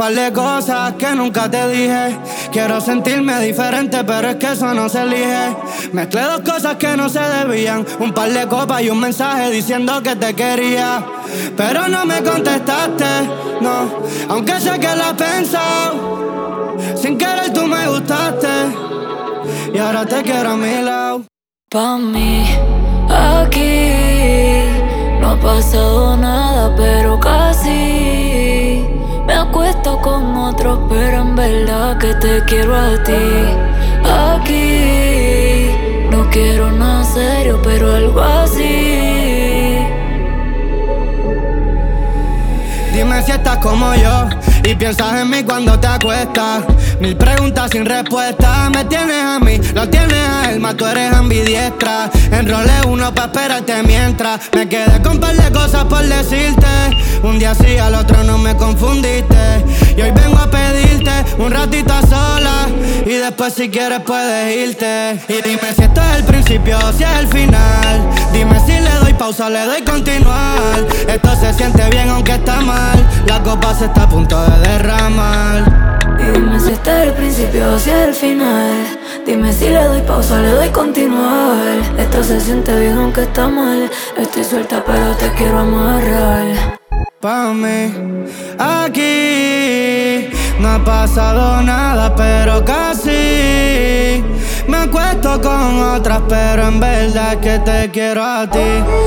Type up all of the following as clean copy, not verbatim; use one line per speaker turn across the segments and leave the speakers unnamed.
par de cosas que nunca te dije. Quiero sentirme diferente, pero es que eso no se elige. Mezclé dos cosas que no se debían, un par de copas y un mensaje diciendo que te quería. Pero no me contestaste, no, aunque sé que lo has pensado. Sin querer tú me gustaste y ahora te quiero a mi lado.
Pa' mí, aquí no ha pasado nada, pero casi. Me acuesto con otros, pero en verdad que te quiero a ti. Aquí no quiero nada serio, pero algo así.
Dime si estás como yo y piensas en mí cuando te acuestas. Mil preguntas sin respuesta. Me tienes a mí, lo tienes a él, más tú eres ambidiestra. Enrolé uno pa' esperarte mientras me quedé con par de cosas por decirte. Un día sí, al otro no me confundiste. Y hoy vengo a pedirte un ratito a solas y después si quieres puedes irte. Y dime si esto es el principio o si es el final. Dime si le doy pausa o le doy continuar. Esto se siente bien aunque está mal. La copa se está a punto de derramar.
Y dime si este es el principio o si es el final. Dime si le doy pausa o le doy continuar. Esto se siente bien aunque está mal. Estoy suelta pero te quiero amarrar.
Pa' mí, aquí no ha pasado nada, pero casi. Me acuesto con otras, pero en verdad que te quiero a ti.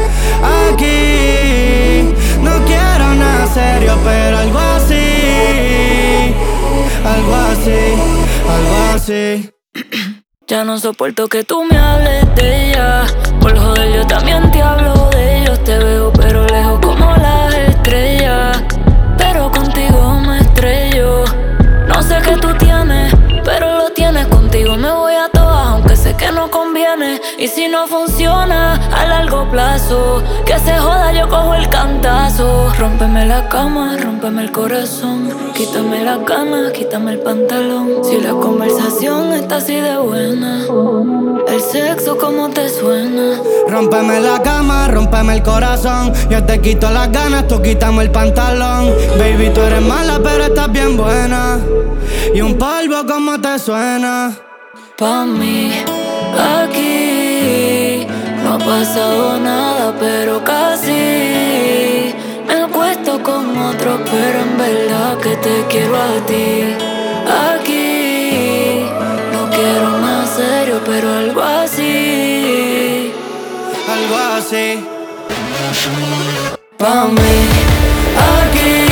Aquí no quiero nada serio, pero algo así. Algo así, algo así.
Ya no soporto que tú me hables de ella. Por joder yo también te hablo de ellos. Te veo pero lejos como las estrellas, pero contigo me estrello. No sé qué tú tienes, pero lo tienes. Contigo me voy a todas, aunque sé que no conviene. Y si no funciona a largo plazo, que se joda, yo cojo el cantazo. Rómpeme la cama, rómpeme el corazón. Quítame las ganas, quítame el pantalón. Si la conversación está así de buena, el sexo como te suena.
Rómpeme la cama, rómpeme el corazón. Yo te quito las ganas, tú quítame el pantalón. Baby, tú eres mala pero estás bien buena. Y un polvo como te suena.
Pa' mí, aquí no ha pasado nada, pero casi. Me acuesto con otros, pero en verdad que te quiero a ti. Aquí no quiero nada serio, pero algo así.
Algo así.
Pa' mí, aquí